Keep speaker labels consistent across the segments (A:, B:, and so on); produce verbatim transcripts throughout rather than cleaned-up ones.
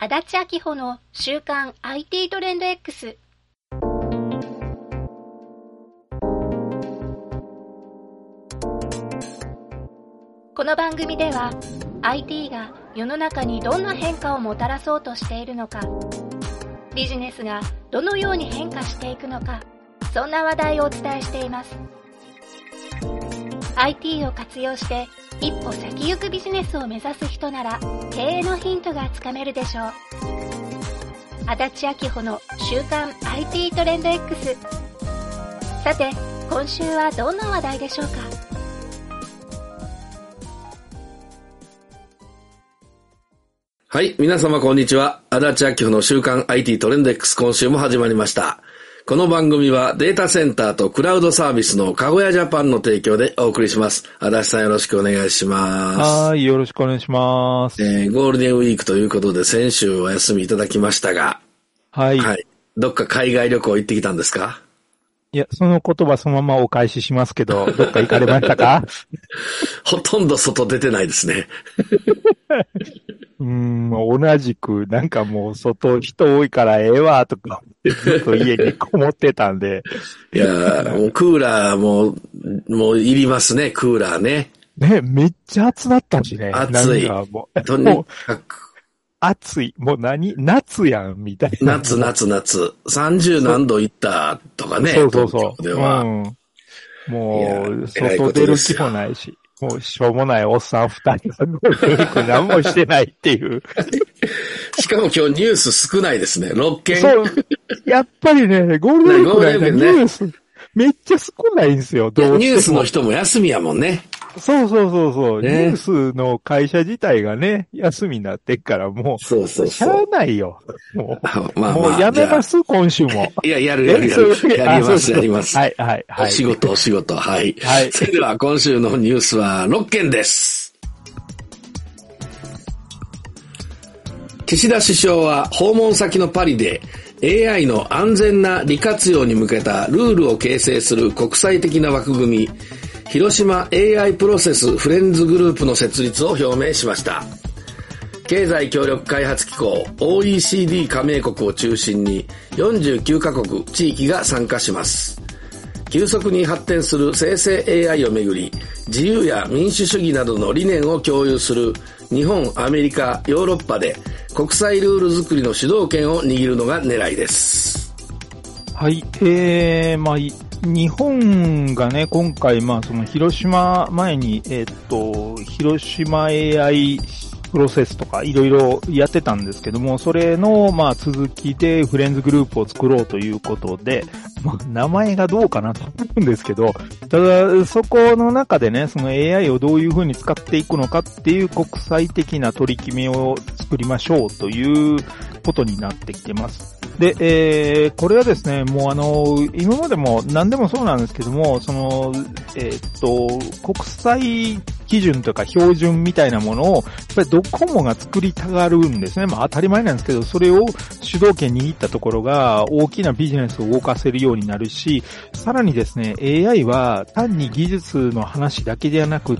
A: 足立明穂の週刊 アイティー トレンド X。 この番組では アイティー が世の中にどんな変化をもたらそうとしているのか、ビジネスがどのように変化していくのか、そんな話題をお伝えしています。 アイティー を活用して一歩先行くビジネスを目指す人なら経営のヒントがつかめるでしょう。足立明穂の週刊 アイティー トレンド X。 さて今週はどんな話題でしょうか。
B: はい、皆様こんにちは。足立明穂の週刊 アイティー トレンド X、 今週も始まりました。この番組はデータセンターとクラウドサービスのかごやジャパンの提供でお送りします。足立さんよろしくお願いします。
C: はい、よろしくお願いします。
B: えー、ゴールデンウィークということで先週お休みいただきましたが、
C: はい。
B: はい。どっか海外旅行行ってきたんですか？
C: いや、その言葉そのままお返ししますけど、どっか行かれましたか？
B: ほとんど外出てないですね。
C: うーん、同じく、なんかもう外人多いからええわとか、ずっと家にこもってたんで。
B: いやー、もうクーラーも、もういりますね、クーラーね。
C: ね、めっちゃ暑なったしね。
B: 暑い。
C: なんかもう
B: とにかく。
C: 暑い。もう何夏やん、みたいな。
B: 夏、夏、夏。さんじゅう何度いったとかね。
C: そうそうそう。
B: 東京では。
C: うん、もう、外出る気もないし。もう、しょうもないおっさん二人がゴールデンウィーク何もしてないっていう。
B: しかも今日ニュース少ないですね。ろっけん。
C: そう。やっぱりね、ゴールデンウィークの間ニュース、めっちゃ少ないんですよ。どうしても。
B: ニュースの人も休みやもんね。
C: そうそうそうそう、
B: ね。
C: ニュースの会社自体がね、休みになってっからもう、
B: そうそうそう。
C: しゃあないよ。もう、まあまあ、もうやめます今週も。
B: いや、やるやるやる。やります、やります。
C: はい、はい、はい。
B: お仕事、お仕事、はい。
C: はい。
B: それでは今週のニュースはろっけんです。岸田首相は訪問先のパリで エーアイ の安全な利活用に向けたルールを形成する国際的な枠組み、広島 エーアイ プロセスフレンズグループの設立を表明しました。経済協力開発機構 オーイーシーディー 加盟国を中心によんじゅうきゅうカ国地域が参加します。急速に発展する生成 エーアイ をめぐり、自由や民主主義などの理念を共有する日本、アメリカ、ヨーロッパで国際ルール作りの主導権を握るのが狙いです。
C: はい、えー、まあ、日本がね、今回、まあ、その広島前に、えー、っと、広島 エーアイ プロセスとかいろいろやってたんですけども、それの、まあ、続きでフレンズグループを作ろうということで、まあ、名前がどうかなと思うんですけど、ただ、そこの中でね、その エーアイ をどういうふうに使っていくのかっていう国際的な取り決めを作りましょうということになってきてます。で、えー、これはですね、もうあの、今までも何でもそうなんですけども、その、えー、っと、国際基準というか標準みたいなものを、やっぱりドコモが作りたがるんですね。まあ当たり前なんですけど、それを主導権握ったところが大きなビジネスを動かせるようになるし、さらにですね、エーアイ は単に技術の話だけではなくって、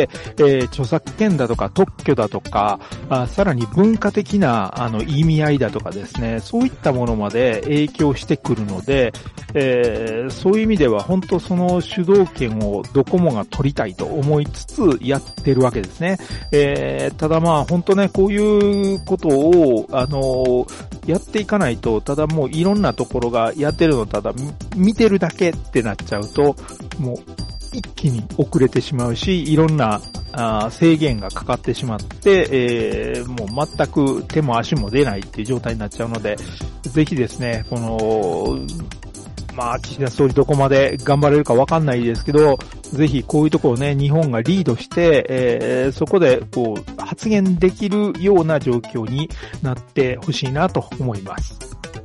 C: えー、著作権だとか特許だとか、あさらに文化的なあの意味合いだとかですね、そういったものまで影響してくるので、えー、そういう意味では本当その主導権をドコモが取りたいと思いつつやってるわけですね。えー、ただまあ本当ね、こういうことをあのやっていかないと、ただもういろんなところがやってるのただ見てるだけってなっちゃうと、もう一気に遅れてしまうし、いろんなあ制限がかかってしまって、えー、もう全く手も足も出ないっていう状態になっちゃうので、ぜひですね、このまあ、岸田総理どこまで頑張れるかわかんないですけど、ぜひこういうところをね、日本がリードして、えー、そこでこう発言できるような状況になってほしいなと思います。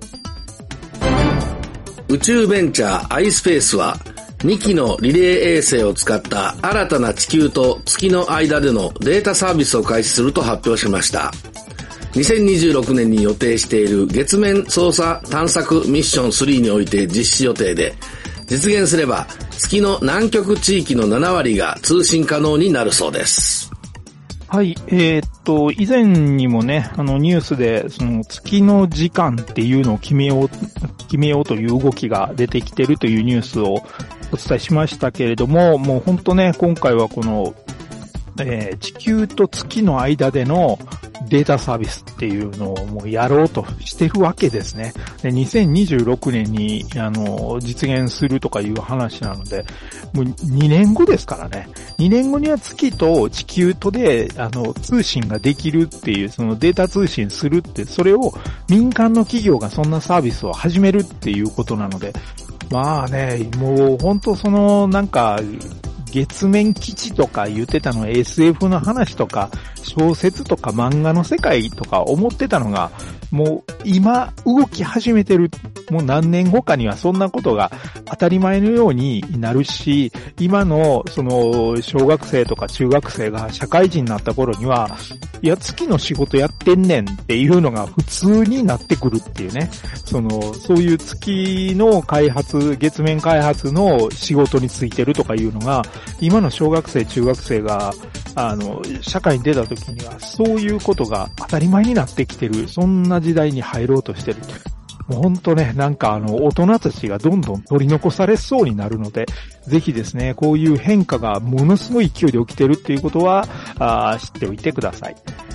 B: 宇宙ベンチャー iSpace はにきのリレー衛星を使った新たな地球と月の間でのデータサービスを開始すると発表しました。にせんにじゅうろくねんに予定している月面捜査探索ミッションスリーにおいて実施予定で、実現すれば月の南極地域のななわりが通信可能になるそうです。
C: はい、えー、っと、以前にもね、あのニュースで、その月の時間っていうのを決めよう、決めようという動きが出てきてるというニュースをお伝えしましたけれども、もう本当ね、今回はこの、えー、地球と月の間でのデータサービスっていうのをもうやろうとしてるわけですね。で、にせんにじゅうろくねんに、あの、実現するとかいう話なので、もうにねんごですからね。にねんごには月と地球とで、あの、通信ができるっていう、そのデータ通信するって、それを民間の企業がそんなサービスを始めるっていうことなので、まあね、もう本当その、なんか、月面基地とか言ってたの エスエフ の話とか小説とか漫画の世界とか思ってたのがもう今動き始めてる。もう何年後かにはそんなことが当たり前のようになるし、今のその小学生とか中学生が社会人になった頃には、いや月の仕事やってんねんっていうのが普通になってくるっていうね。その、そういう月の開発、月面開発の仕事についてるとかいうのが、今の小学生中学生があの社会に出た時にはそういうことが当たり前になってきてる。そんな時代に入ろうとしてる。もうほんとね、なんかあの大人たちがどんどん取り残されそうになるので、ぜひですね、こういう変化がものすごい勢いで起きてるっていうことはあ知っておいてください。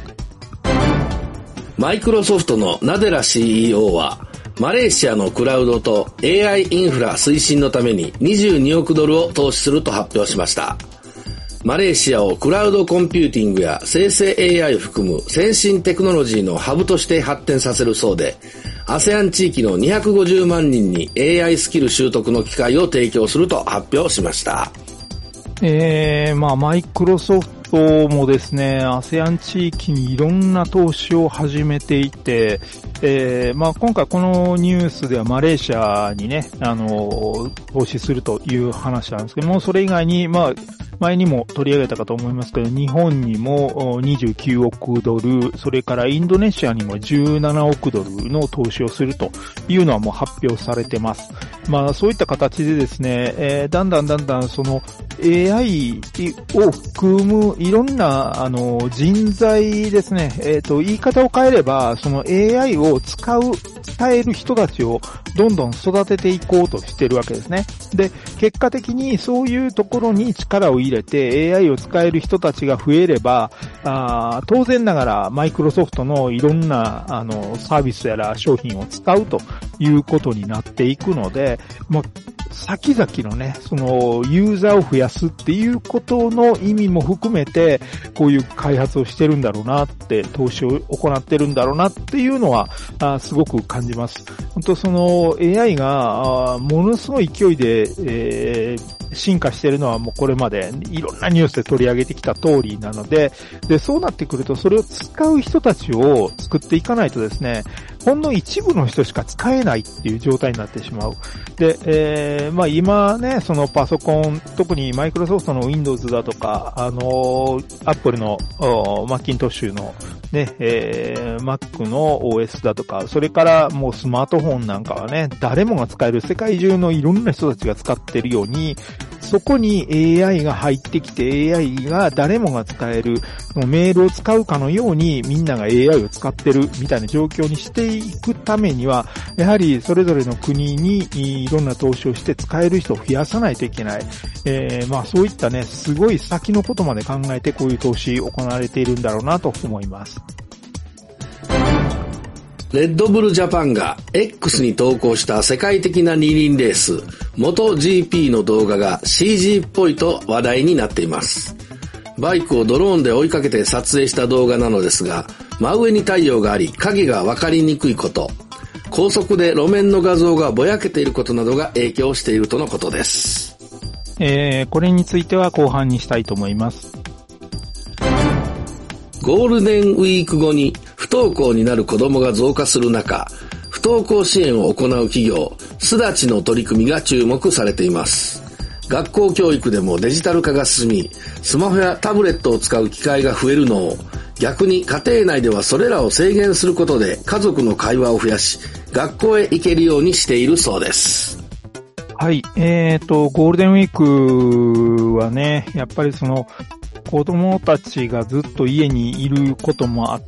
B: マイクロソフトのナデラ シーイーオー はマレーシアのクラウドと エーアイ インフラ推進のためににじゅうにおくドルを投資すると発表しました。マレーシアをクラウドコンピューティングや生成 エーアイ を含む先進テクノロジーのハブとして発展させるそうで、アセアン 地域のにひゃくごじゅうまんにんに エーアイ スキル習得の機会を提供すると発表しました。
C: えー、まあ、マイクロソフトもですね、アセアン 地域にいろんな投資を始めていて、えー、まあ、今回このニュースではマレーシアにね、あの、投資するという話なんですけども、それ以外に、まあ、前にも取り上げたかと思いますけど、日本にもにじゅうきゅうおくドル、それからインドネシアにもじゅうななおくドルの投資をするというのはもう発表されてます。まあそういった形でですね、えー、だんだんだんだんその エーアイ を含むいろんなあの人材ですね、えっと言い方を変えればその エーアイ を使う使える人たちをどんどん育てていこうとしてるわけですね。で、結果的にそういうところに力を入れて エーアイ を使える人たちが増えれば、あ当然ながらマイクロソフトのいろんなあのサービスやら商品を使うということになっていくので、まあ先々のね、そのユーザーを増やすっていうことの意味も含めて、こういう開発をしてるんだろうなって、投資を行ってるんだろうなっていうのは、あすごく感じます。本当その エーアイ があものすごい勢いで、えー、進化してるのはもうこれまでいろんなニュースで取り上げてきた通りなので、で、そうなってくるとそれを使う人たちを作っていかないとですね、ほんの一部の人しか使えないっていう状態になってしまう。で、えー、まあ今ね、そのパソコン、特にマイクロソフトの Windows だとか、あの、Apple のマッキントッシュのね、えー、Mac の オーエス だとか、それからもうスマートフォンなんかはね、誰もが使える世界中のいろんな人たちが使ってるように、そこに エーアイ が入ってきて エーアイ が誰もが使えるメールを使うかのようにみんなが エーアイ を使ってるみたいな状況にしていくためには、やはりそれぞれの国にいろんな投資をして使える人を増やさないといけない。えー、まあそういったね、すごい先のことまで考えてこういう投資行われているんだろうなと思います。
B: レッドブルジャパンが X に投稿した世界的な二輪レース元 ジーピー の動画が シージー っぽいと話題になっています。バイクをドローンで追いかけて撮影した動画なのですが、真上に太陽があり影が分かりにくいこと、高速で路面の画像がぼやけていることなどが影響しているとのことです。
C: えー、これについては後半にしたいと思います。
B: ゴールデンウィーク後に不登校になる子どもが増加する中、不登校支援を行う企業すだちの取り組みが注目されています。学校教育でもデジタル化が進み、スマホやタブレットを使う機会が増えるのを、逆に家庭内ではそれらを制限することで家族の会話を増やし、学校へ行けるようにしているそうです。
C: はい、えーと、ゴールデンウィークはね、やっぱりその、 子供たちがずっと家にいることもあって、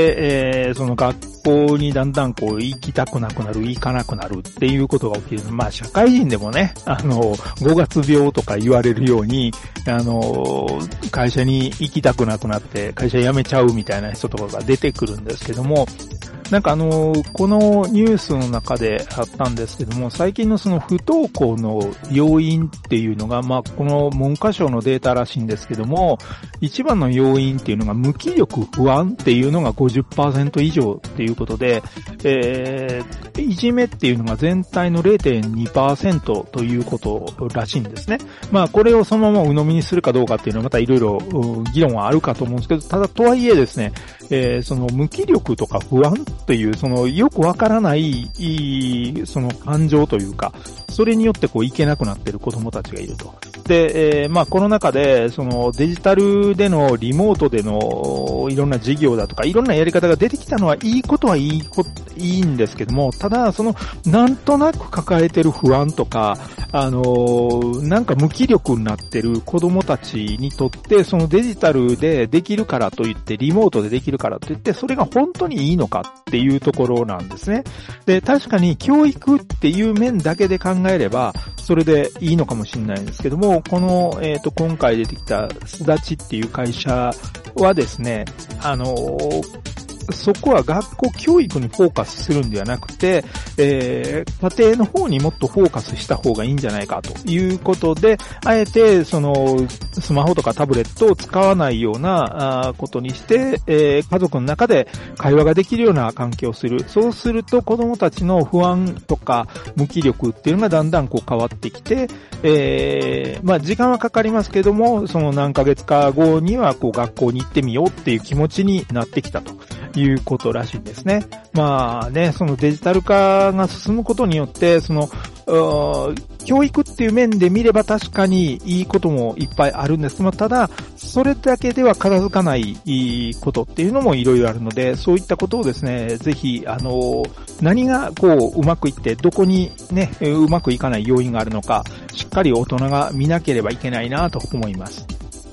C: えー、その学校にだんだんこう行きたくなくなる、行かなくなるっていうことが起きる。まあ社会人でもね、あの、ごがつ病とか言われるように、あの、会社に行きたくなくなって会社辞めちゃうみたいな人とかが出てくるんですけども、なんかあの、このニュースの中であったんですけども、最近のその不登校の要因っていうのが、まあこの文科省のデータらしいんですけども、一番の要因っていうのが無気力不安っていうのが ごじゅっパーセント 以上っていうことで、えー、いじめっていうのが全体の れいてんにパーセント ということらしいんですね。まあこれをそのまま鵜呑みにするかどうかっていうのはまたいろいろ議論はあるかと思うんですけど、ただとはいえですね、えー、その無気力とか不安というそのよくわからないその感情というか、それによってこういけなくなっている子供たちがいると。で、えー、まあこの中でそのデジタルでのリモートでのいろんな事業だとかいろんなやり方が出てきたのはいいことはいいこいいんですけども、ただそのなんとなく抱えてる不安とか、あのー、なんか無気力になってる子供たちにとってそのデジタルでできるからといってリモートでできるからといってそれが本当にいいのかっていうところなんですね。で、確かに教育っていう面だけで考えればそれでいいのかもしれないんですけども、この、えっと、今回出てきたすだちっていう会社はですね、あのー、そこは学校教育にフォーカスするんではなくて、えー、家庭の方にもっとフォーカスした方がいいんじゃないかということで、あえてそのスマホとかタブレットを使わないようなことにして、えー、家族の中で会話ができるような環境をする。そうすると子供たちの不安とか無気力っていうのがだんだんこう変わってきて、えー、まあ時間はかかりますけども、その何ヶ月か後にはこう学校に行ってみようっていう気持ちになってきたということらしいんですね。まあね、そのデジタル化が進むことによって、その、教育っていう面で見れば確かにいいこともいっぱいあるんですが、ただ、それだけでは片付かないことっていうのもいろいろあるので、そういったことをですね、ぜひ、あの、何がこう、うまくいって、どこにね、うまくいかない要因があるのか、しっかり大人が見なければいけないなと思います。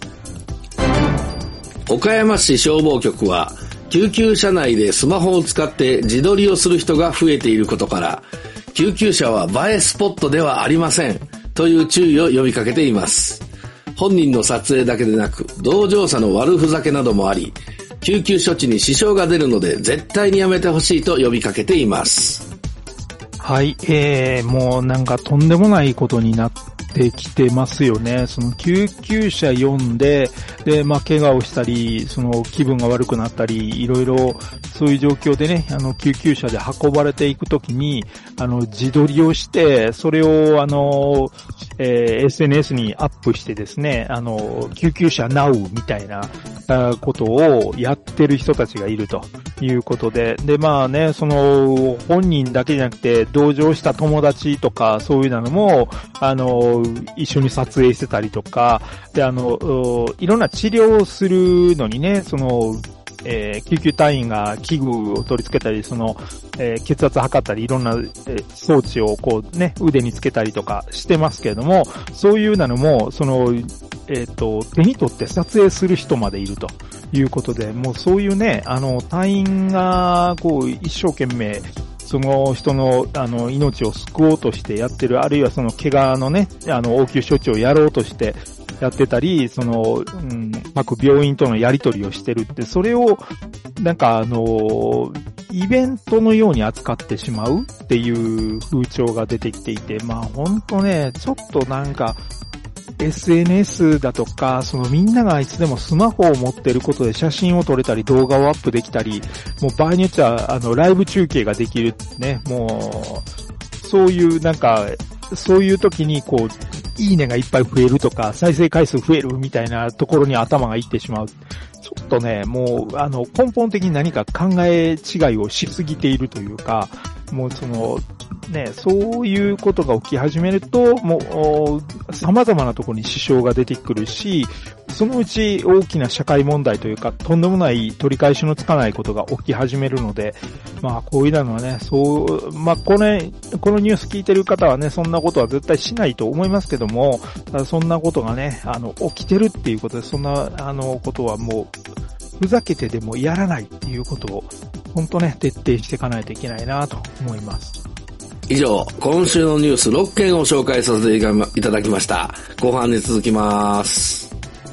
B: 岡山市消防局は、救急車内でスマホを使って自撮りをする人が増えていることから、救急車は映えスポットではありませんという注意を呼びかけています。本人の撮影だけでなく、同乗者の悪ふざけなどもあり、救急処置に支障が出るので絶対にやめてほしいと呼びかけています。
C: はい、えー、もうなんかとんでもないことになってきてますよね。その救急車呼んで、で、まあ、怪我をしたり、その気分が悪くなったり、いろいろそういう状況でね、あの、救急車で運ばれていくときに、あの、自撮りをして、それを、あの、えー、エスエヌエス にアップしてですね、あの、救急車ナウみたいなことをやってる人たちがいるということで、で、まあね、その、本人だけじゃなくて、同乗した友達とか、そういうのも、あの、一緒に撮影してたりとか、で、あの、いろんな治療をするのにね、その、えー、救急隊員が器具を取り付けたり、その、えー、血圧測ったり、いろんな、えー、装置をこうね、腕につけたりとかしてますけれども、そういうのも、その、えっと、手に取って撮影する人までいるということで、もうそういうね、あの、隊員が、こう、一生懸命、その人の、あの、命を救おうとしてやってる、あるいはその怪我のね、あの、応急処置をやろうとしてやってたり、その、うん、各病院とのやり取りをしてるって、それを、なんかあの、イベントのように扱ってしまうっていう風潮が出てきていて、まあほんとね、ちょっとなんか、エスエヌエス だとか、そのみんながいつでもスマホを持っていることで写真を撮れたり動画をアップできたり、もう場合によってはあのライブ中継ができるね、もう、そういうなんか、そういう時にこう、いいねがいっぱい増えるとか、再生回数増えるみたいなところに頭がいってしまう。ちょっとね、もう、あの、根本的に何か考え違いをしすぎているというか、もうその、 ね、そういうことが起き始めると、もう、様々なところに支障が出てくるし、そのうち大きな社会問題というか、とんでもない取り返しのつかないことが起き始めるので、まあ、こういうのはね、そう、まあ、これ、このニュース聞いてる方はね、そんなことは絶対しないと思いますけども、ただそんなことがね、あの、起きてるっていうことで、そんな、あの、ことはもう、ふざけてでもやらないっていうことを、本当ね、徹底していかないといけないなと思います。
B: 以上、今週のニュースろっけんを紹介させていただきました。後半に続きます。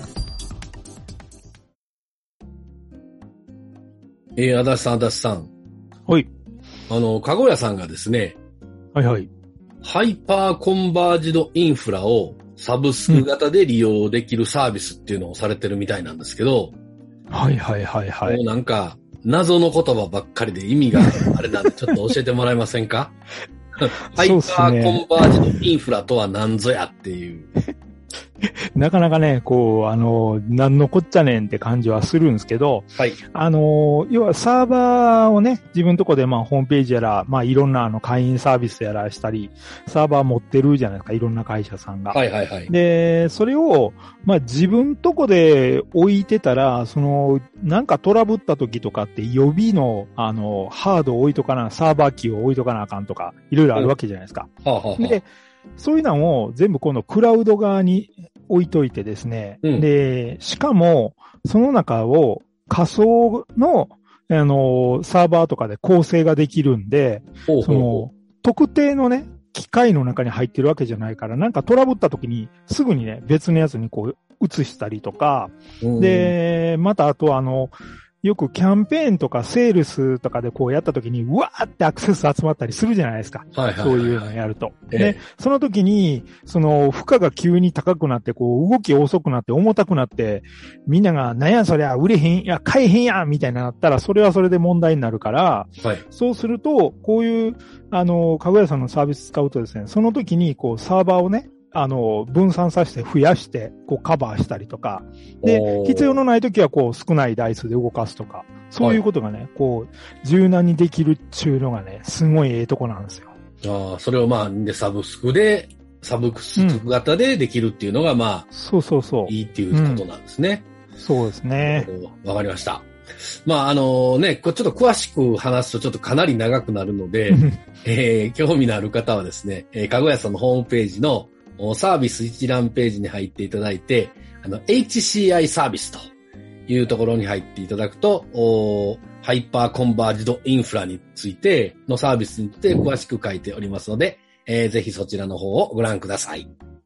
B: えー、足立さん、足立さん。
C: はい。
B: あの、かごやさんがですね、
C: はいはい。
B: ハイパーコンバージドインフラをサブスク型で利用できるサービスっていうのをされてるみたいなんですけど、
C: うん、はいはいはいはい。
B: もうなんか、謎の言葉ばっかりで意味があれなんでちょっと教えてもらえませんか？ハイパーコンバージドインフラとは何ぞやっていう。
C: なかなかね、こう、あの、なんのこっちゃねんって感じはするんですけど、
B: はい。
C: あの、要はサーバーをね、自分のとこでまあホームページやら、まあいろんなあの会員サービスやらしたり、サーバー持ってるじゃないですか、いろんな会社さんが。
B: はいはいはい。
C: で、それを、まあ自分とこで置いてたら、その、なんかトラブった時とかって予備の、あの、ハードを置いとかな、サーバー機を置いとかなあかんとか、いろいろあるわけじゃないですか。
B: はあはあはあ、
C: で、そういうのを全部このクラウド側に置いといてですね。うん、で、しかも、その中を仮想の、あの、サーバーとかで構成ができるんで、
B: ほうほうほう、
C: その、特定のね、機械の中に入ってるわけじゃないから、なんかトラブった時にすぐにね、別のやつにこう移したりとか、うん、で、またあとあの、よくキャンペーンとかセールスとかでこうやった時に、うわーってアクセス集まったりするじゃないですか。
B: はいはいはいはい、
C: そういうのやると。
B: ええ、
C: で、その時に、その負荷が急に高くなって、こう動き遅くなって重たくなって、みんなが、なんやそりゃ売れへん、いや、買えへんやみたいになったら、それはそれで問題になるから、
B: はい、
C: そうすると、こういう、あの、かごやさんのサービス使うとですね、その時にこうサーバーをね、あの、分散させて増やして、こうカバーしたりとか、で、必要のない時はこう少ない台数で動かすとか、そういうことがね、はい、こう、柔軟にできるっていうのがね、すごいええとこなんですよ。
B: ああ、それをまあ、で、サブスクで、サブスク型でできるっていうのがまあ、
C: うん、そうそうそう。
B: いいっていうことなんですね。
C: うん、そうですね。
B: わかりました。まあ、あのね、ちょっと詳しく話すとちょっとかなり長くなるので、えー、興味のある方はですね、えー、かごやさんのホームページのサービス一覧ページに入っていただいて、あの、エイチシーアイ サービスというところに入っていただくと、ハイパーコンバージドインフラについてのサービスについて詳しく書いておりますので、えー、ぜひそちらの方をご覧ください。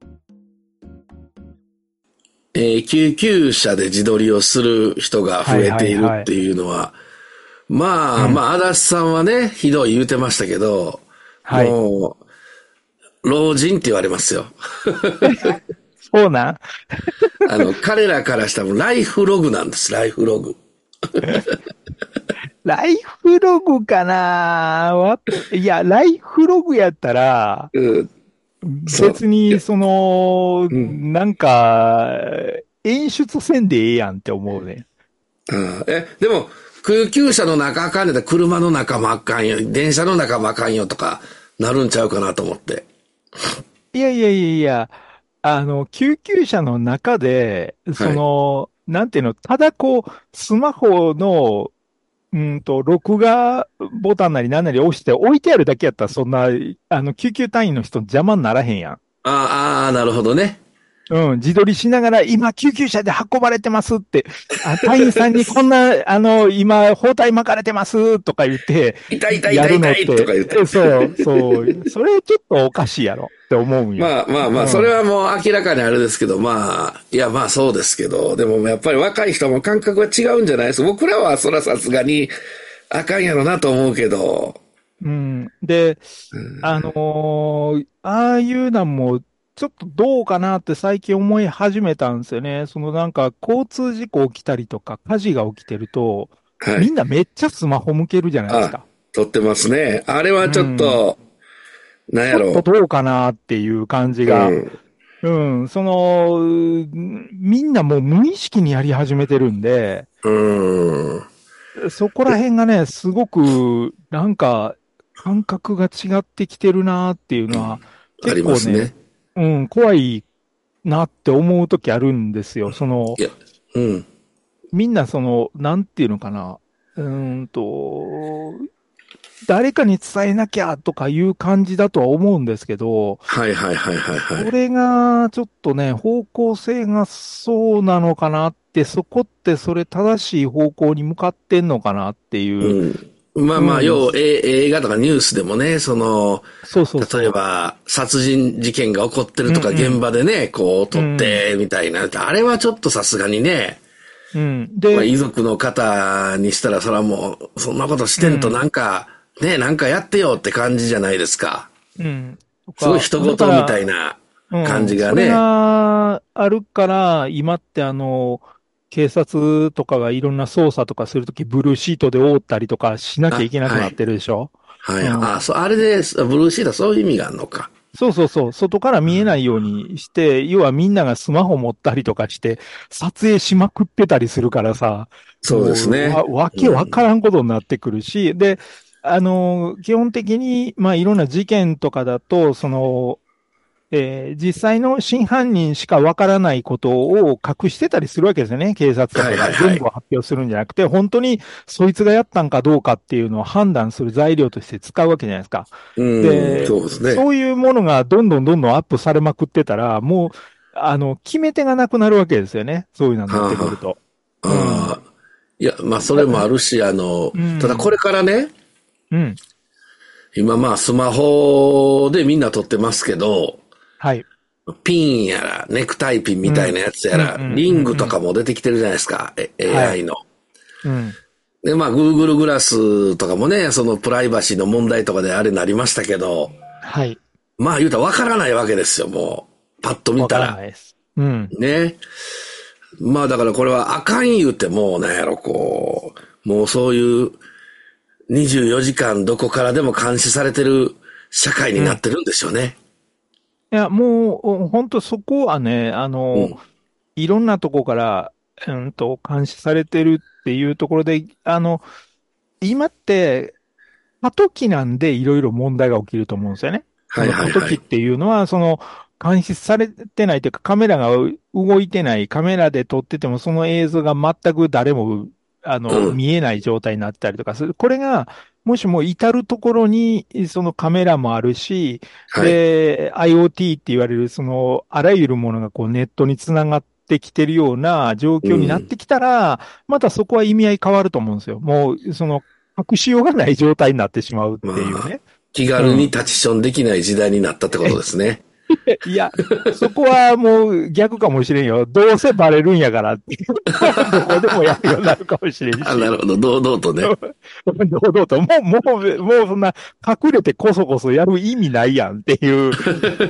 B: えー、救急車で自撮りをする人が増えているっていうのは、はいはいはい、まあ、うん、まあ、足立さんはね、ひどい言うてましたけど、はい、もう、老人って言われますよ。
C: そうなん
B: あの、彼らからしたらライフログなんです、ライフログ。
C: ライフログかないや、ライフログやったら、うん、別に、その、うん、なんか、演出せんでええやんって思うね。
B: うん、え、でも、救急車の中あかんねん、車の中もあかんよ、電車の中もあかんよとか、なるんちゃうかなと思って。
C: いやいやいやいや、あの、救急車の中で、その、はい、なんていうの、ただこう、スマホの、うんと、録画ボタンなり何なり押して置いてあるだけやったら、そんな、あの、救急隊員の人邪魔にならへんやん。
B: ああ、なるほどね。
C: うん、自撮りしながら、今、救急車で運ばれてますって、あ、隊員さんにこんな、あの、今、包帯巻かれてますとか言って、
B: 痛い痛い痛い痛いとか言って。
C: そう、そう。それちょっとおかしいやろって思うんよ。
B: まあまあまあ、うん、それはもう明らかにあれですけど、まあ、いやまあそうですけど、でもやっぱり若い人も感覚は違うんじゃないですか。僕らはそらさすがにあかんやろなと思うけど。
C: うん。で、うん、あのー、ああいうのも、ちょっとどうかなって最近思い始めたんですよね。そのなんか交通事故起きたりとか火事が起きてると、はい、みんなめっちゃスマホ向けるじゃないですか。
B: 撮ってますね。あれはちょっと、うん、なんやろう。
C: ちょっとどうかなっていう感じが。うん、うん、その、みんなもう無意識にやり始めてるんで、
B: うん、
C: そこら辺がね、すごく、なんか、 感覚が違ってきてるなーっていうのは、
B: うん、あり
C: 結構ね、
B: ますね。
C: うん、怖いなって思うときあるんですよ。その、
B: いや、うん。
C: みんなその、なんていうのかな。うーんと、誰かに伝えなきゃとかいう感じだとは思うんですけど、
B: はいはいはいはいはい。
C: これがちょっとね、方向性がそうなのかなって、そこってそれ正しい方向に向かってんのかなっていう、
B: うん。まあまあ、
C: うん、
B: 要、え映画とかニュースでもね、その、
C: そうそう
B: 例え
C: そ
B: ば、殺人事件が起こってる
C: う。う
B: とか、現
C: ん
B: 場でね、こう、
C: うん。
B: 撮っ
C: うん。
B: て、みたいな。あれはちょっとさすがにね、
C: うん。
B: まあ、
C: で、
B: 遺族の方にしたら、それはもう、そんなことしてんと
C: うん。
B: なんか、ね、なんかやってよって感じじゃないですか。
C: うん。と
B: すごい
C: か、
B: 人
C: だか
B: 事みたい
C: ら、
B: な感
C: うん、それ
B: じがね。
C: があるから、今ってあの、警察とかがいろんな捜査とかするとき、ブルーシートで覆ったりとかしなきゃい
B: あ、
C: けなくなっ
B: はい。
C: てるでしょ。
B: はい。
C: う
B: あ、
C: ん。
B: そう、あれで、ブルーシートそういう意味があるのか。
C: そうそうそう。外から見えないようにして、要はみんながスマホ持ったりとかして、撮影しまくってたりするからさ、
B: そうです
C: もう、
B: ね。
C: わ、わけわか
B: うん。
C: らんことになってくるし、で、あの、基本的に、まあ、いろんな事件とかだと、その、えー実際の真犯人しかわからないことを隠してたりするわけですよね、警察と
B: はい
C: かが。
B: はいはい。
C: 全部を発表するんじゃなくて、本当にそいつがやったんかどうかっていうのを判断する材料として使うわけじゃないですか。
B: うん、
C: で、
B: そうですね。
C: そういうものがどんどんどんどんアップされまくってたら、もう、あの、決め手がなくなるわけですよね。そういうのになってくる
B: は
C: と。
B: あ、
C: うん。
B: はあ。ああ。いや、まあ、それ
C: だ
B: もあるし、あの、
C: うん。
B: ただこれからね、
C: うん。
B: 今まあ、スマホでみんな撮ってますけど、
C: はい。
B: ピンやら、ネクタイピンみたいな
C: うん。
B: やつや
C: うん、う
B: ら、リン
C: ん、うん、うん。
B: グとかも出てきてるじゃないですか、え
C: はい。
B: エーアイ の。
C: うん。
B: で、まあ、Google グラスとかもね、そのプライバシーの問題とかであれなりましたけど、
C: はい。
B: まあ言うたらわからないわけですよ、もう。パッと見
C: わから
B: たら。
C: ないです。うん。
B: ね。まあだからこれはあかん言うても、なんやろ、こう、もうそういうにじゅうよじかんどこからでも監視されてる社会に
C: うん。
B: なってるんでしょうね。
C: いや、もう、本当そこはね、あの、
B: うん。
C: いろんなとこから、うんと、監視されてるっていうところで、あの、今って、過渡期なんでいろいろ問題が起きると思うんですよね。そ
B: はい
C: の
B: はいはい。
C: 過渡期っていうのは、その、監視されてないというか、カメラが動いてない、カメラで撮ってても、その映像が全く誰も、あの、
B: うん。
C: 見えない状態になったりとかする。これが、もしも至るところに、そのカメラもあるし、
B: はい。
C: で、IoT って言われる、その、あらゆるものがこうネットにつながってきてるような状況になっ
B: うん。
C: てきたら、またそこは意味合い変わると思うんですよ。もう、その、隠しようがない状態になってしまうっ
B: まあ、
C: ていうね。
B: 気軽に
C: うん。
B: タチションできない時代になったってことですね。
C: いや、そこはもう逆かもしれんよ。どうせバレるんやからっていう。どこでもやるようになるかもしれん
B: あ、な
C: し。
B: るほど。堂々とね。
C: 堂々と、もう、もう、もうそんな隠れてこそこそやる意味ないやんっていう。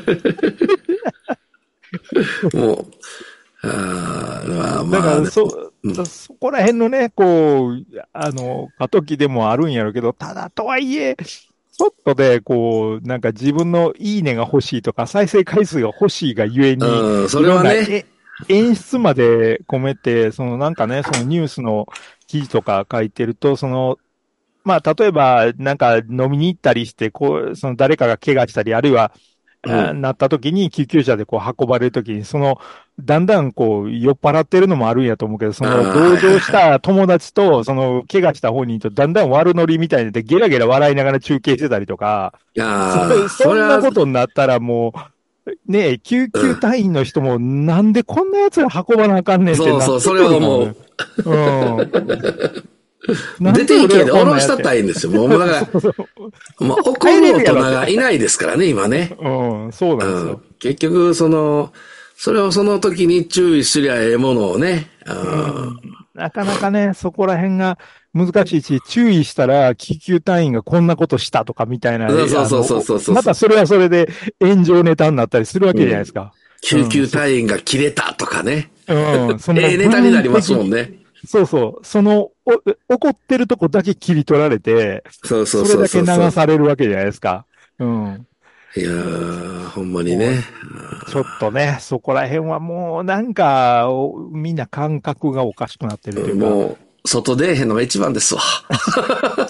B: もう、あーまあ
C: だか
B: まあ、でも、
C: らそ、
B: うん。
C: そこら辺のね、こう、あの、過渡期でもあるんやろうけど、ただとはいえ、ちょっとで、こう、なんか自分のいいねが欲しいとか、再生回数が欲しいがゆえに、
B: うん、そ
C: いろんな
B: れはね、
C: え演出まで込めて、そのなんかね、そのニュースの記事とか書いてると、その、まあ、例えば、なんか飲みに行ったりして、こう、その誰かが怪我したり、あるいは、あ
B: うん。
C: なった時に救急車でこう運ばれる時に、その、だんだんこう、酔っ払ってるのもあるんやと思うけど、そ
B: あ
C: の、
B: あ、はいはい
C: 同乗し
B: はい。
C: た友達と、その、怪我した本人とだんだん悪ノリみたいになって、ゲラゲラ笑いながら中継してたりとか、そ、
B: ああ、そ
C: そんな
B: れは、
C: ことになったらもう、ねえ、救
B: うん。
C: 急隊員の人も、なんでこんな奴ら運ばなあかんねんって
B: そうそう、それ
C: なってく
B: は思う。
C: るもん。うん。なんで
B: 出ていけで下
C: 俺がこんなん
B: ろしたった
C: やって。
B: らいいんですよ。もう、もうだか
C: そうそう。
B: ら、もう怒
C: 帰
B: る大
C: れるやろって。
B: 人がいないですからね、今ね。
C: うん、そうなんです
B: うん。
C: よ。
B: 結局、その、それをその時に注意すりゃええものをね、
C: う
B: あ
C: ん。なかなかね、そこら辺が難しいし、注意したら救急隊員がこんなことしたとかみたいな、
B: ーそう
C: あの、
B: そうそうそうそうそう。
C: またそれはそれで炎上ネタになったりするわけじゃないで
B: うん。
C: すか。う
B: 救
C: ん、そ、
B: 急隊員が切れたとかね。
C: うん、その
B: ええネ
C: 部
B: タになります
C: 分的に、
B: もんね。
C: そうそう、その、お、怒ってるとこだけ切り取られて、
B: そうそうそう
C: それだけ
B: そうそう。
C: 流されるわけじゃないですか。うん。
B: いやー、ほんまに
C: もう、
B: ね。
C: ちょっとね、そこら辺はもうなんか、おみんな感覚がおかしくなってるというか、
B: もう、外出えへんのが一番ですわ。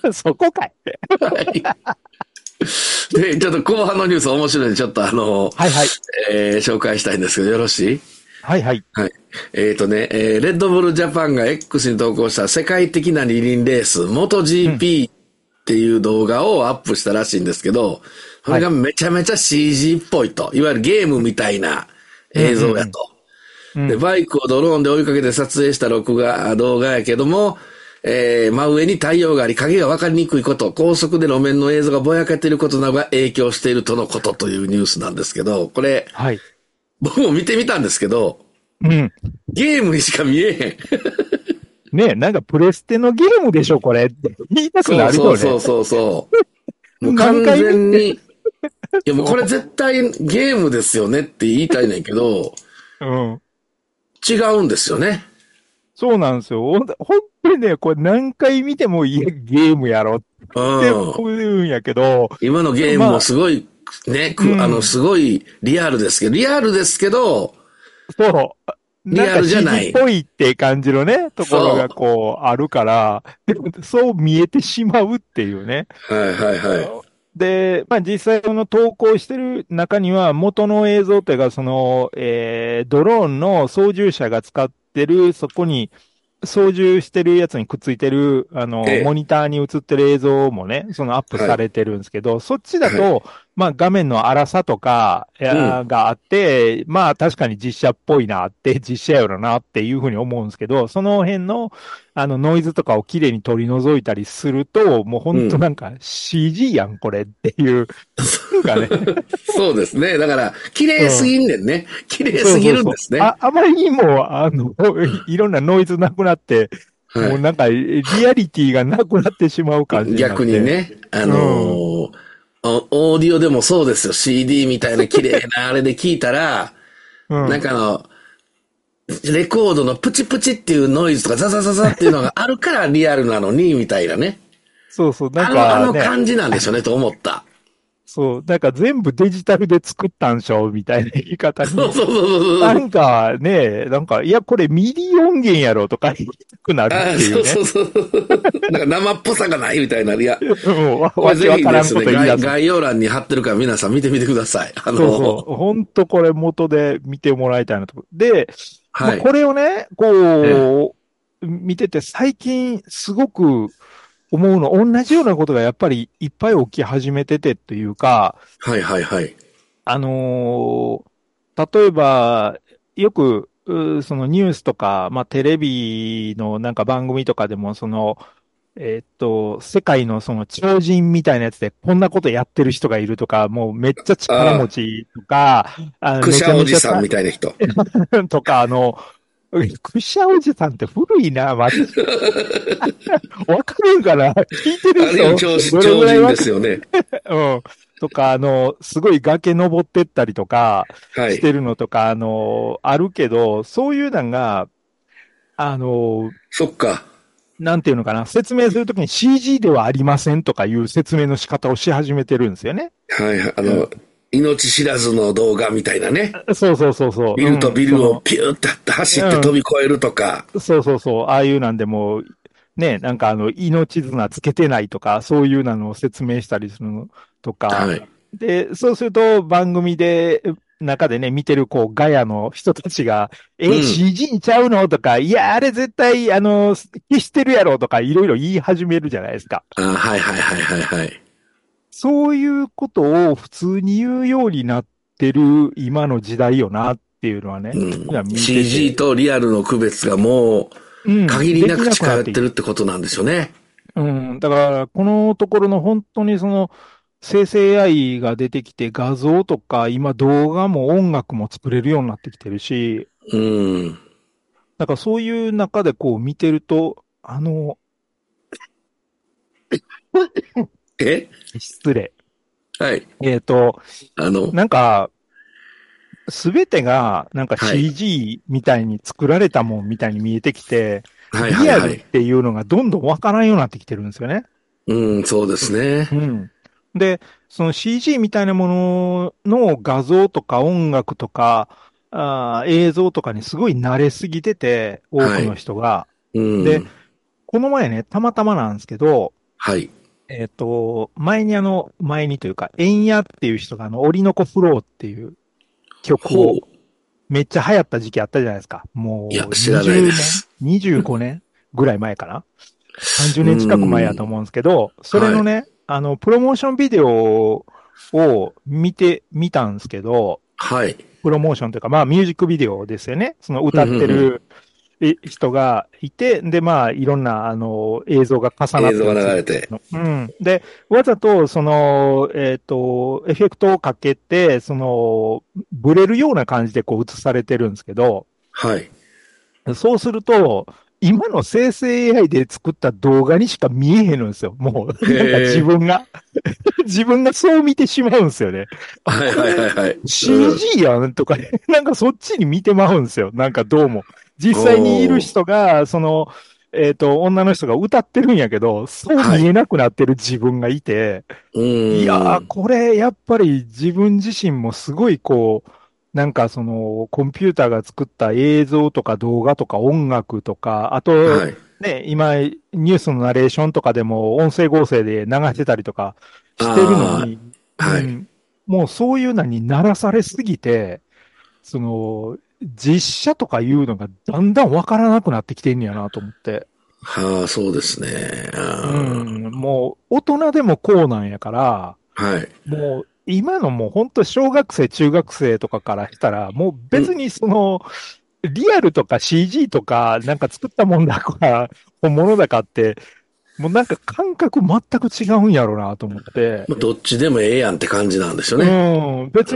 C: そこかい。
B: はい。で、ちょっと後半のニュース面白いんで、ちょっとあの、
C: はいはい。
B: えー、紹介したいんですけど、よろしい？
C: はいはい。
B: はい。えっとね、えー、レッドブルジャパンが X に投稿した世界的な二輪レース、モト ジーピー っていう動画をアップしたらしいんですけど、それがめちゃめちゃ シージー っぽいと、いわゆるゲームみたいな映像やと。うんうんうん、で、バイクをドローンで追いかけて撮影した録画、動画やけども、えー、真上に太陽があり、影が分かりにくいこと、高速で路面の映像がぼやけていることなどが影響しているとのことというニュースなんですけど、これ、はい、僕も見てみたんですけど、うん、ゲームにしか見えへ
C: ん。ねえ、なんかプレステのゲームでしょ、これって言いたくなるよね。
B: そうそうそうそう。もう完全に、いやもうこれ絶対ゲームですよねって言いたいねんけど、うん、違うんですよね。
C: そうなんですよ。ほん、本当にね、これ何回見てもいやゲームやろって思うんやけど。
B: 今のゲームもすごい、ね、まあ、あの、すごいリアルですけど、リアルですけど、
C: そう。リアルじゃない。っぽいって感じのね、ところがこう、あるから、そう見えてしまうっていうね。
B: はいはいはい。
C: で、まあ実際この投稿してる中には元の映像というかその、えー、ドローンの操縦者が使ってるそこに操縦してるやつにくっついてる、あの、ええ、モニターに映ってる映像もね、そのアップされてるんですけど、はい、そっちだと、はい、まあ画面の粗さとか、うん、があって、まあ確かに実写っぽいなって、実写やろなっていうふうに思うんですけど、その辺の、あの、ノイズとかをきれいに取り除いたりすると、もうほんとなんか シージー やん、これっていう、なんかね。
B: そうですね。だから、綺麗すぎんねんね。綺麗すぎるんですね。
C: そうそうそうあ、あまりにも、あの、いろんなノイズなくなって、はい、もうなんか、リアリティがなくなってしまう感じになって。
B: 逆にね、あのーうん、オーディオでもそうですよ。シーディー みたいな綺麗なあれで聞いたら、うん、なんかあの、レコードのプチプチっていうノイズとかザザザザっていうのがあるからリアルなのに、みたいなね。
C: そうそう、なんか、
B: ね、あの、あの感じなんでしょうね、と思った。
C: そう、なんか全部デジタルで作ったんしょみたいな言い方に。
B: そうそうそうそう。
C: なんかね、なんか、いや、これミディ音源やろとか言いたくなるっていうね。
B: そうそうそう。なんか生っぽさがないみたいな。いや、
C: うん、わ、
B: これぜひですね
C: 概、
B: 概要欄に貼ってるから皆さん見てみてください。あのー、
C: そうそう。ほんとこれ元で見てもらいたいなと。で、はい、まあ、これをね、こう、見てて最近すごく、思うの、同じようなことがやっぱりいっぱい起き始めててっていうか、
B: はいはいはい。
C: あのー、例えば、よく、そのニュースとか、まあテレビのなんか番組とかでも、その、えー、っと、世界のその超人みたいなやつでこんなことやってる人がいるとか、もうめっちゃ力持ちとか、
B: あクシャおじさんみたいな人。
C: とか、あの、クシャおじさんって古いな、マジ。わかるんかな聞いてる人。
B: ある超超人ですよね。
C: うん。とか、あの、すごい崖登ってったりとか、してるのとか、はい、あの、あるけど、そういうのが、あの、
B: そっか。
C: なんていうのかな、説明するときに シージー ではありませんとかいう説明の仕方をし始めてるんですよね。
B: はいはい。あの、うん、命知らずの動画みたいなね。
C: そうそうそうそう。
B: ビルとビルをピューって走って飛び越えるとか。
C: うん、そうそうそう。ああいうなんでも、ね、なんかあの、命綱つけてないとか、そういうのを説明したりするのとか。はい。で、そうすると番組で、中でね、見てるこう、ガヤの人たちが、え、うん、シージー ちゃうのとか、いや、あれ絶対、あの、消してるやろとか、いろいろ言い始めるじゃないですか。
B: あはいはいはいはいはい。
C: そういうことを普通に言うようになってる今の時代よなっていうのはね。うん、
B: シージー とリアルの区別がもう、限りなく近寄ってるってことなんでしょうね。
C: うん、だから、このところの本当にその、生成 エーアイ が出てきて画像とか、今動画も音楽も作れるようになってきてるし、
B: うん。
C: だからそういう中でこう見てると、あの、
B: え
C: 失礼。
B: はい。
C: えっ、ー、と、
B: あの、
C: なんか、すべてが、なんか シージー みたいに作られたもんみたいに見えてきて、はい、リアルっていうのがどんどんわからんようになってきてるんですよね。
B: うん、そうですね。
C: うん。で、その シージー みたいなものの画像とか音楽とか、あ映像とかにすごい慣れすぎてて、多くの人が。はい、うん、で、この前ね、たまたまなんですけど、
B: はい。
C: えっと、前にあの、前にというか、エンヤっていう人があの、オリノコフローっていう曲を
B: ほう。
C: めっちゃ流行った時期あったじゃないですか。
B: いや、
C: もう
B: 知らないで
C: にじゅうねん
B: す。
C: にじゅうご 年ぐらい前かな ?さんじゅう
B: う
C: 年近く前や
B: ーん。
C: と思うんですけど、それ
B: はい。
C: のね、あの、プロモーションビデオを見て、見たんですけど、
B: はい。
C: プロモーションというか、まあミュージックビデオですよね。その
B: うん、
C: 歌っ
B: うん、うん。
C: てるえ人がいて、で、まあいろんな、あの、映像が重なって映
B: 映像が流
C: る
B: れて。
C: の。うん。で、わざと、その、えっと、エフェクトをかけて、その、ブレるような感じでこう映されてるんですけど、
B: はい。
C: そうすると、今の生成 エーアイ で作った動画にしか見えへんのですよ。もう、
B: へ
C: なんか自
B: え。
C: 分が自分がそう見てしまうんですよね。あ、
B: はい、はい、は
C: これ
B: い、はい。うん。
C: シージー やんとか、ね、なんかそっちに見てまうんですよ。なんかどうも。実際にいる
B: おー。
C: 人が、その、えっと、女の人が歌ってるんやけど、そう
B: はい。
C: 見えなくなってる自分がいて、
B: う
C: いやー、
B: ーん。
C: これ、やっぱり自分自身もすごいこう、なんかその、コンピューターが作った映像とか動画とか音楽とか、あと、
B: はい。
C: ね、今、ニュースのナレーションとかでも音声合成で流してたりとかしてるの
B: あ
C: に、
B: あ、はい。
C: うん、もうそういうのに慣らされすぎて、その、実写とかいうのがだんだんわからなくなってきてんねやなと思って。
B: はあ、そうですね。
C: う
B: あ
C: ん、もう大人でもこうなんやから、
B: あ、はい。
C: もう、今のもう本当小学生、中学生とかからしたら、もう
B: うん。
C: 別にその、リアルとか シージー とか、なんか作ったもんだから、本物だかって、もうなんか感覚全く違うんやろうなと思って。
B: まあどっちでもええやんって感じなんですよね。
C: うん、別
B: うん。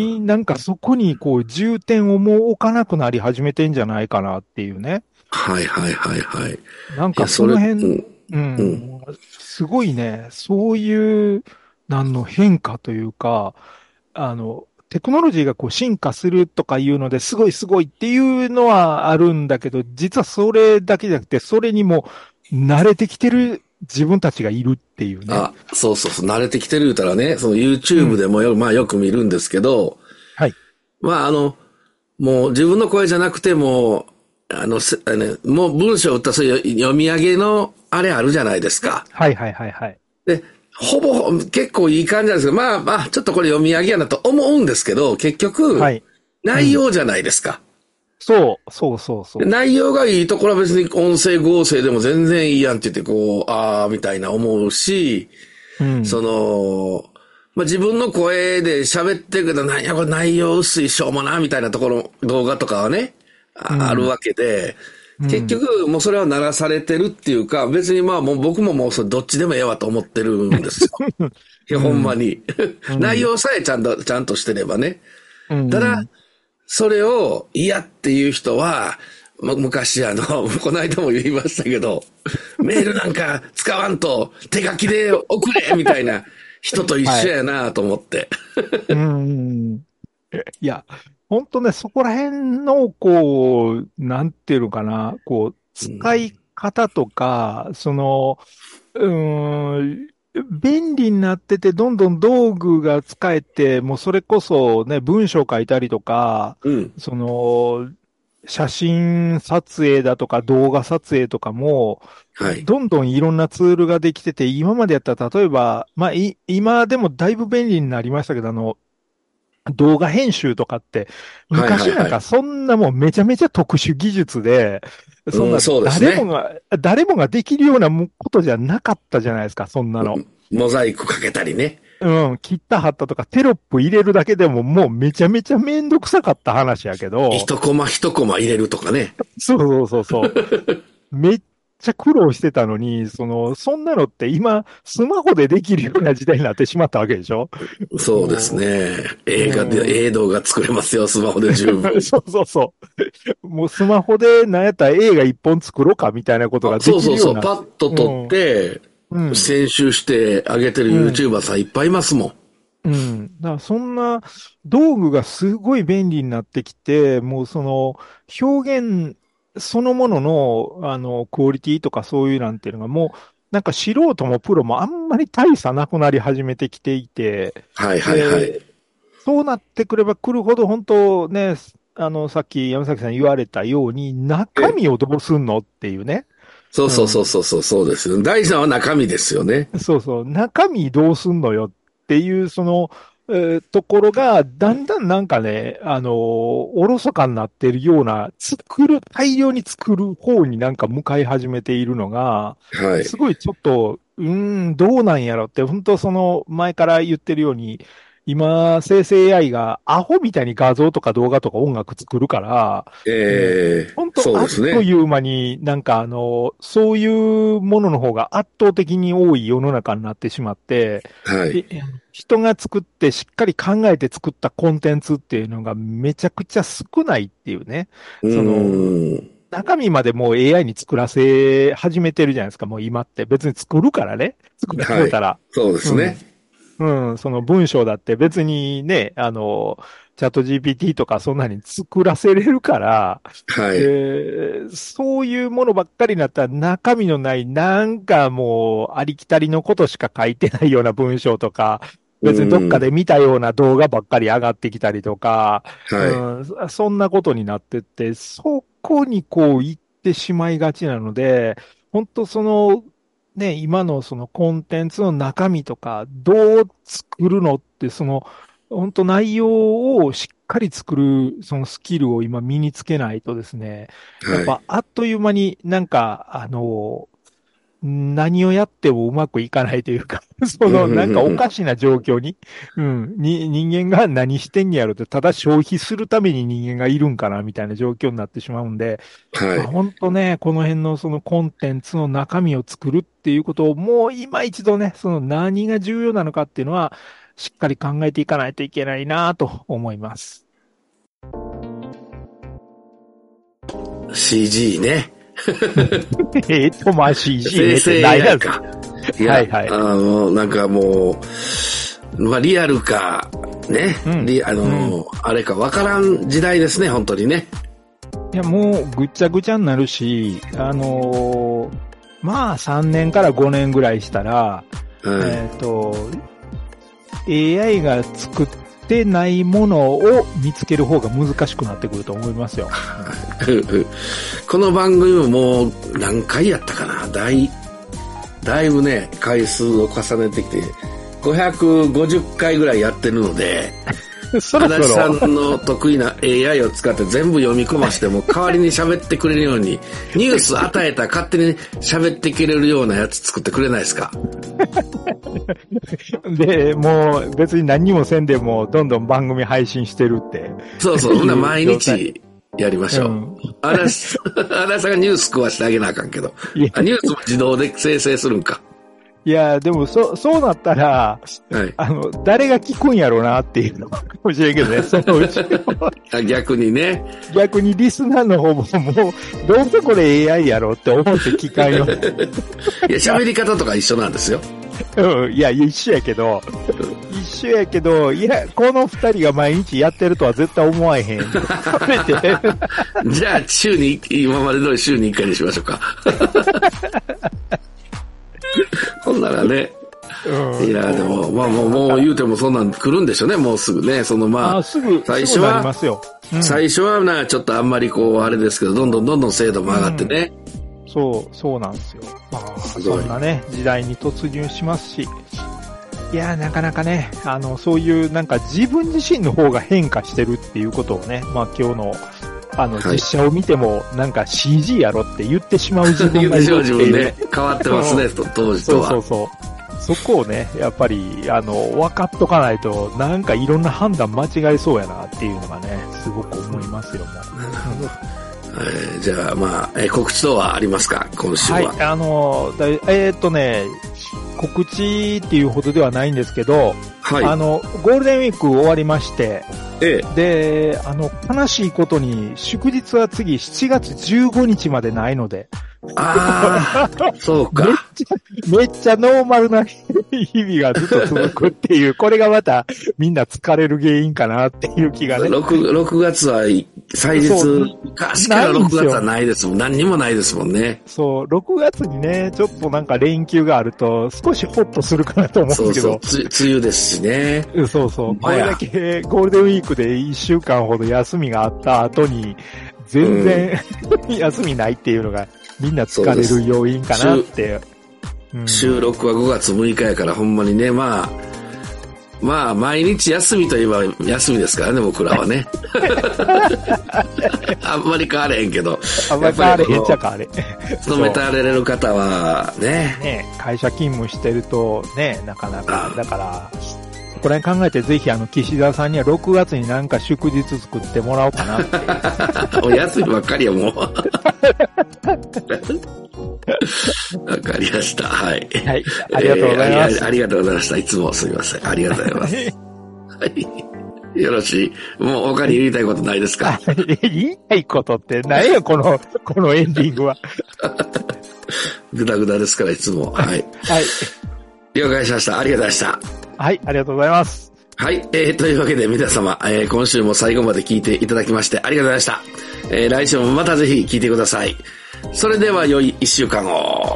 C: になんかそこにこう重点をもう置かなくなり始めてんじゃないかなっていうね。
B: はいはいはいはい。
C: なん
B: いや、それ、
C: かその辺、
B: うん、
C: う
B: うん。
C: ん、すごいね、そういう、なんの変化というか、あの、テクノロジーがこう進化するとかいうのですごいすごいっていうのはあるんだけど、実はそれだけじゃなくて、それにも慣れてきてる自分たちがいるっていうね。
B: あ、そうそうそう、慣れてきてる言うたらね、その
C: う
B: YouTube
C: ん。
B: でもよ、まあよく見るんですけど、
C: はい。
B: まああの、もう自分の声じゃなくても、あの、せあのもう文章を打ったそういう読み上げのあれあるじゃないですか。
C: はいはいはいはい。
B: で、ほぼ結構いい感じなんですけど、まあまあ、ちょっとこれ読み上げやなと思うんですけど、結局、
C: はい。うん。
B: 内容じゃないですか。
C: そう、そうそうそ
B: 内容がいいところは別に音声合成でも全然いいやんって言ってこう、あーみたいな思うし、
C: う。うん。
B: その、まあ、自分の声で喋ってるけど、なんやこれ内容薄いしょうもな、みたいなところ、動画とかはね、あある
C: うん。
B: わけで、結
C: うん。
B: 局もうそれは鳴らされてるっていうか、別にまあもう僕ももうそれどっちでもええわと思ってるんですよ。いや、ほんま
C: うん。
B: に。
C: う
B: 内
C: ん。
B: 容さえちゃんと、ちゃんとしてればね。
C: う
B: ただ、
C: ん。
B: それを嫌っていう人は、む昔あの、この間も言いましたけど、メールなんか使わんと手書きで送れみたいな人と一
C: はい。
B: 緒やなと思って。
C: うん。いや、本当ね、そこら辺の、こう、なんていうのかな、こう、使い方とか、その、うーん、便利になってて、どんどん道具が使えて、もうそれこそね、文章書いたりとか、
B: うん。
C: その、写真撮影だとか動画撮影とかも、
B: はい。
C: どんどんいろんなツールができてて、今までやったら、例えば、まあ、い、今でもだいぶ便利になりましたけど、あの、動画編集とかって、
B: はいは
C: 昔なんか
B: いはい。
C: そんなもんめちゃめちゃ特殊技術で、そん
B: うん、
C: な
B: そうですね。
C: 誰もが、誰もができるようなもことじゃなかったじゃないですか、そんなの。
B: モザイクかけたりね。
C: うん、切った貼ったとかテロップ入れるだけでももうめちゃめちゃめんどくさかった話やけど、
B: 一コマ一コマ入れるとかね。
C: そうそうそうそう。めっちゃ苦労してたのに、その、そんなのって今、スマホでできるような時代になってしまったわけでしょ？
B: そうです
C: も
B: ね。
C: う、
B: 映画で、
C: うん。
B: 映像が作れますよ、スマホで十分。
C: そうそうそう。もうスマホでなんやったら映画一本作ろうかみたいなこと
B: あ、
C: がで
B: そうそうそう。
C: きるような。
B: パッと撮っ
C: うん。
B: て、
C: うん。
B: 編集してあげてる
C: うん。
B: YouTuber さんいっぱいいますもん。
C: うん。だからそんな道具がすごい便利になってきて、もうその表現そのものの、あの、クオリティとかそういうなんていうのがもう、なんか素人もプロもあんまり大差なくなり始めてきていて、
B: はいはいはい。
C: で、そうなってくればくるほど本当ね、あの、さっき山崎さん言われたように、中
B: え、
C: 身をどうすんのっていうね。
B: そうそうそうそうそう、そうですよ。大事なのは中身ですよね。
C: そうそう。中身どうすんのよっていう、その、えーところが、だんだんなんかね、あのーおろそかになってるような、作る、大量に作る方になんか向かい始めているのが、
B: はい。
C: すごいちょっと、うーん、どうなんやろって、本当その前から言ってるように、今、生成 エーアイ がアホみたいに画像とか動画とか音楽作るから、もう、
B: ええ、
C: 本当
B: そう
C: あっ
B: ですね。
C: という間になんかあの、そういうものの方が圧倒的に多い世の中になってしまって、
B: はい。
C: で、人が作ってしっかり考えて作ったコンテンツっていうのがめちゃくちゃ少ないっていうね。
B: う
C: その、
B: ーん。
C: 中身までもう エーアイ に作らせ始めてるじゃないですか、もう今って。別に作るからね。作ら
B: はい。
C: せたら。
B: そうです
C: うん。
B: ね。
C: うん、その文章だって別にね、あの、チャット ジーピーティー とかそんなに作らせれるから、
B: はい。
C: で、そういうものばっかりになったら中身のない、なんかもうありきたりのことしか書いてないような文章とか、
B: う
C: 別にどっか
B: ーん。
C: で見たような動画ばっかり上がってきたりとか、
B: はい。
C: うん、そそんなことになってって、そこにこう行ってしまいがちなので、本当その、ね、今のそのコンテンツの中身とか、どう作るのって、その、本当内容をしっかり作る、そのスキルを今身につけないとですね、やっ
B: はい。
C: ぱあっという間になんか、あの、何をやってもうまくいかないというか、そ
B: うん、
C: の
B: うん、うん、
C: なんかお
B: うん。
C: かしな状況に、うん、に、人間が何してんやろって、ただ消費するために人間がいるんかなみたいな状況になってしまうんで、まあ
B: はい。
C: 本当ね、この辺のそのコンテンツの中身を作るっていうことをもう今一度ね、その何が重要なのかっていうのは、しっかり考えていかないといけないなと思います。
B: シージー ね。
C: えっと、まあ シージー ねって
B: 生成
C: ない
B: エーアイ
C: やつ。
B: か。いや、
C: はいはい。
B: あの、なんかもう、まあ、リアルか、ね。
C: うん。
B: リ、あ
C: うん。
B: の、あれか、わからん時代ですね、本当にね。
C: いや、もうぐっちゃぐちゃになるし、あのーまあさんねんからごねんぐらいしたら、
B: はい。
C: えっと、エーアイ が作ってないものを見つける方が難しくなってくると思いますよ。
B: この番組ももう何回やったかな。だい、だいぶね、回数を重ねてきて、ごひゃくごじゅっかいぐらいやってるので、
C: うん、そろ
B: 足立さ
C: そろ。
B: んの得意な エーアイ を使って全部読み込ましても代わりに喋ってくれるように、ニュース与えたら勝手に喋ってくれるようなやつ作ってくれないですか？
C: で、もう別に何にもせんでもどんどん番組配信してるって。
B: そうそう。ほんなら毎
C: いう状態。
B: 日やりましょう。
C: うん。
B: あらし、あらさんがニュース食わしてあげなあかんけど。
C: いや、
B: あ、ニュースも自動で生成するんか。
C: いや、でもそ、そうなったら、
B: はい。
C: あの、誰が聞くんやろうなっていうのかもしれんけどね、そのうち。
B: あ、逆にね。
C: 逆にリスナーの方ももう、どうせこれ エーアイ やろって思って聞かんよ。
B: いや、喋り方とか一緒なんですよ。
C: うん、いや、一緒やけど、一緒やけど、いや、この二人が毎日やってるとは絶対思わへん。て
B: じゃあ、週に、今まで通り週にいっかいにしましょうか。ほんならね。
C: うん、
B: いや、でも、まあもう、もう言うてもそんなん来るんでしょうね、もうすぐね。そのまあ、
C: あ、すぐ、
B: 最初
C: すぐなりま
B: は、
C: すよ。うん、
B: 最初はな、ちょっとあんまりこう、あれですけど、どんどんどんどん精度も上がってね。
C: うん、そう、そうなんですよ。まあ、
B: すごい。
C: そんなね、時代に突入しますし。いや、なかなかね、あの、そういうなんか自分自身の方が変化してるっていうことをね、まあ今日の、あの、実写を見ても、なんか シージー やろって言ってしまう自分がいるっていう、ね。
B: 自分ね、変わってますね、当時とは。
C: そうそうそう。そこをね、やっぱり、あの、分かっとかないと、なんかいろんな判断間違えそうやなっていうのがね、すごく思いますよ、もう。
B: えー、じゃあ、まあ、えー、告知等はありますか、今週は。
C: はい、あの、だえー、っとね、告知っていうほどではないんですけど、はい、あの、ゴールデンウィーク終わりまして、ええ、で、あの、悲しいことに、祝日は次しちがつじゅうごにちまでないので、
B: ああ、そうか。
C: めっちゃ、めっちゃノーマルな日々がずっと続くっていう、これがまたみんな疲れる原因かなっていう気がね。
B: 6、ろくがつは祭日、確かにろくがつはないですもん。何にもないですもんね。
C: そう、ろくがつにね、ちょっとなんか連休があると少しホッとするかなと思うんですけど。
B: そうそう、つ梅雨ですしね。
C: そうそう。これだけゴールデンウィークでいっしゅうかんほど休みがあった後に、全然、うん、休みないっていうのが、 みんな疲れる要因かなって。
B: うん、収録はごがつむいかやからほんまにね、まあ、まあ、毎日休みといえば休みですからね、僕らはね。あんまり変われへんけど。
C: あんまり変われへんちゃ変われ。
B: 勤めたれる方はね。
C: ね、会社勤務してるとね、なかなか、だから、これ考えてぜひあの、岸田さんにはろくがつになんか祝日作ってもらおうかなって。
B: お休みばっかりやもう。わかりました。はい。
C: はい。ありがとうございます、
B: えーあ。ありがとうございました。いつもすみません。ありがとうございます。はい。よろしい。もう他に言いたいことないですか？
C: 言いたいことって何や、この、このエンディングは。
B: ぐだぐだですから、いつも。はい。はい。了解しました。ありがとうございました。
C: はい、ありがとうございます。
B: はい、えー、というわけで皆様、えー、今週も最後まで聞いていただきましてありがとうございました。えー、来週もまたぜひ聞いてください。それでは良い一週間を。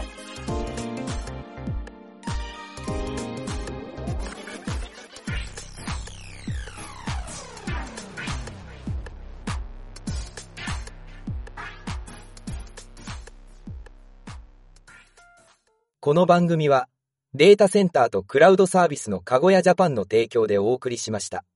D: この番組はデータセンターとクラウドサービスのかごやジャパンの提供でお送りしました。